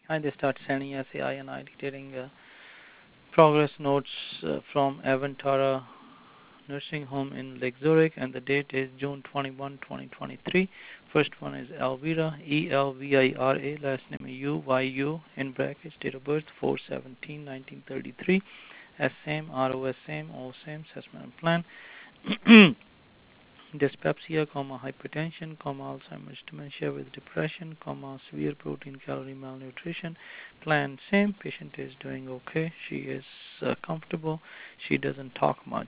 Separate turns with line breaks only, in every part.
I just start sending SAI and I getting progress notes from Avantara Nursing Home in Lake Zurich, and the date is June 21, 2023. First one is Elvira, Elvira, last name Uyu, in brackets, date of birth 4/17/1933, same, RO same, all same, assessment and plan. Dyspepsia, hypertension, Alzheimer's dementia with depression, severe protein calorie malnutrition. Plan same. Patient is doing okay. She is comfortable. She doesn't talk much.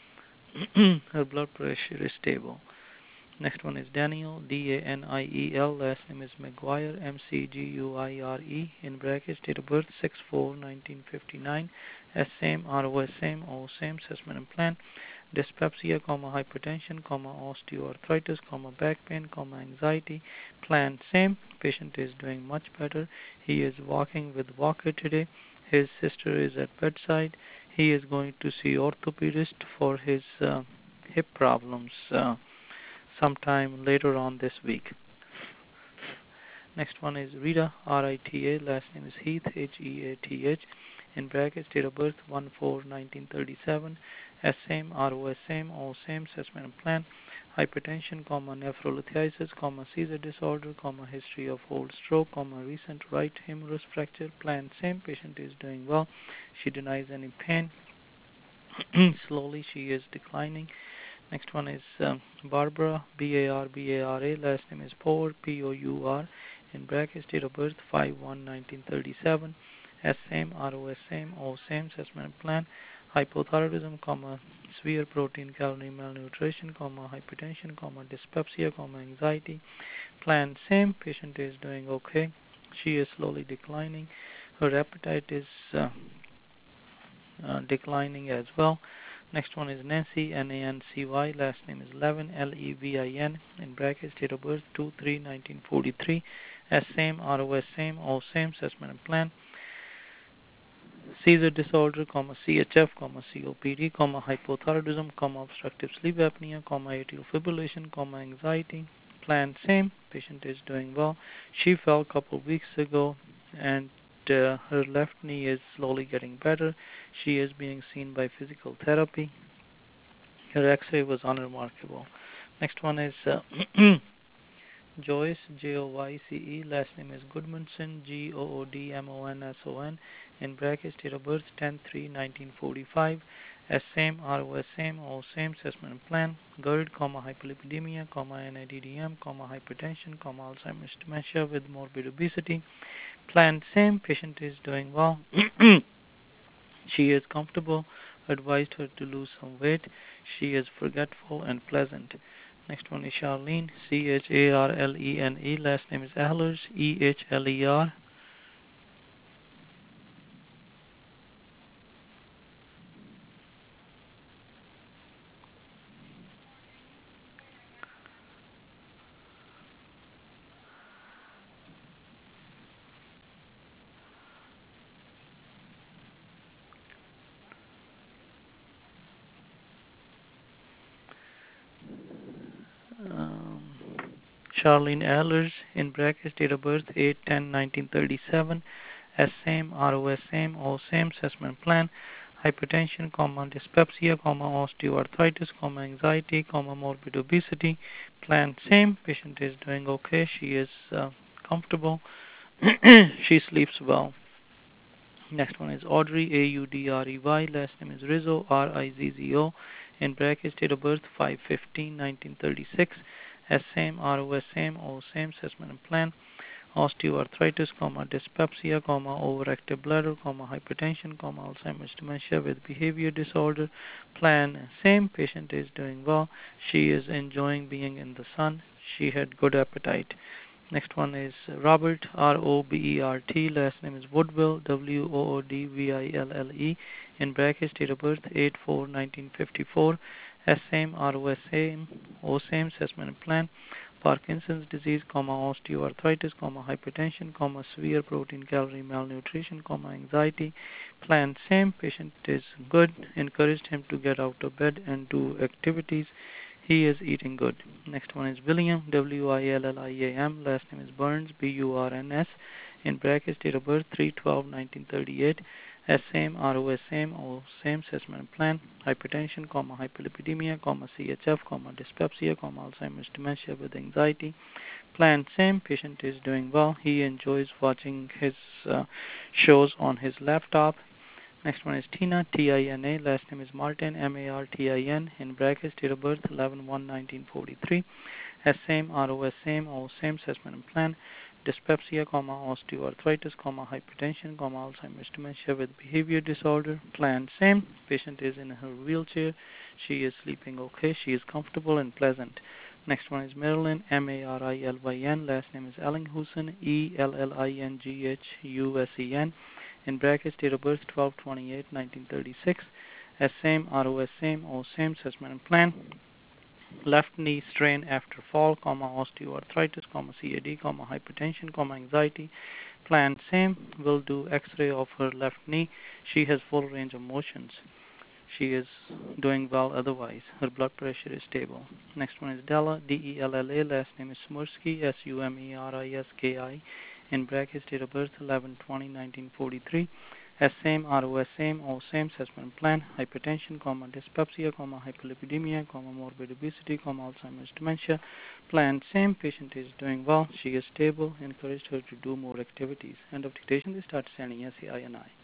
Her blood pressure is stable. Next one is Daniel, Daniel. Last name is McGuire, Mcguire. In brackets, date of birth 6/4/1959. Same, ROS same, all same. Assessment and plan. Dyspepsia, hypertension, osteoarthritis, back pain, anxiety. Plan same. Patient is doing much better. He is walking with walker today. His sister is at bedside. He is going to see orthopedist for his hip problems sometime later on this week. Next one is Rita, Rita. Last name is Heath, Heath. In brackets, date of birth 1/4/1937. Same, ROS same, all same. Assessment and plan. Hypertension, nephrolithiasis, seizure disorder, history of old stroke, recent right humerus fracture. Plan same. Patient is doing well. She denies any pain. Slowly she is declining. Next one is Barbara, Barbara. Last name is Pour, Pour. In brackets, date of birth 5/1/1937. Same, ROS same, all same. Assessment plan. Hypothyroidism, severe protein calorie malnutrition, hypertension, dyspepsia, anxiety. Plan same. Patient is doing okay. She is slowly declining. Her appetite is declining as well. Next one is Nancy, Nancy. Last name is Levin, Levin. In brackets, date of birth 2/3/1943. Same, ROS same, all same. Assessment and plan. Seizure disorder, CHF, COPD, hypothyroidism, obstructive sleep apnea, atrial fibrillation, anxiety. Plan same. Patient is doing well. She fell a couple of weeks ago, and her left knee is slowly getting better. She is being seen by physical therapy. Her X-ray was unremarkable. Next one is Joyce, Joyce. Last name is Goodmanson, Goodmonson. In brackets, date of birth 10/3/1945. Same, ROS same, all same. Assessment and plan. GERD, hyperlipidemia, NIDDM, hypertension, Alzheimer's dementia with morbid obesity. Plan same. Patient is doing well. She is comfortable. Advised her to lose some weight. She is forgetful and pleasant. Next one is Charlene, Charlene. Last name is Ehlers, Ehler. Um, Charlene Ehlers, in brackets, date of birth 8/10/1937. Same, ROS same, all same. Assessment plan. Hypertension, dyspepsia, osteoarthritis, anxiety, morbid obesity. Plan same. Patient is doing okay. She is comfortable. She sleeps well. Next one is Audrey, Audrey. Last name is Rizzo, Rizzo. In brackets, date of birth 5/15/1936. Same, ROS same, all same. Assessment and plan. Osteoarthritis, dyspepsia, overactive bladder, hypertension, Alzheimer's dementia with behavior disorder. Plan same. Patient is doing well. She is enjoying being in the sun. She had good appetite. Next one is Robert, Robert. Last name is Woodville, Woodville. In brackets, date of birth 8/4/1954. Same, ROS same, O same. Assessment and plan. Parkinson's disease, osteoarthritis, hypertension, severe protein calorie malnutrition, anxiety. Plan same. Patient is good. Encouraged him to get out of bed and do activities. He is eating good. Next one is William, William. Last name is Burns, Burns. in brackets, date of birth 3/12/1938, as same, ROS same, O same, assessment plan, hypertension, hyperlipidemia, CHF, dyspepsia, Alzheimer's dementia with anxiety, plan same, patient is doing well, he enjoys watching his shows on his laptop. Next one is Tina, Tina, last name is Martin, Martin, in brackets, date of birth 11/1/1943, as same, ROS same, O same, assessment and plan, dyspepsia, osteoarthritis, hypertension, Alzheimer's dementia with behavior disorder, plan same, patient is in her wheelchair, she is sleeping okay, she is comfortable and pleasant. Next one is Marilyn, Marilyn, last name is Ellinghusen, Ellinghusen, in brackets, date of birth 12/28/1936, as same, ROS same, O same, assessment and plan, left knee strain after fall, osteoarthritis, CAD, hypertension, anxiety, plan same, will do x-ray of her left knee, she has full range of motions. She is doing well otherwise. Her blood pressure is stable. Next one is Della, Della, last name is Smursky, Sumeriski, in brackets, date of birth 11/20/1943. As same, ROS same, all same, assessment plan, hypertension, dyspepsia, hyperlipidemia, morbid obesity, Alzheimer's dementia. Plan same, patient is doing well, she is stable, encouraged her to do more activities. End of dictation, they start sending SAI and I.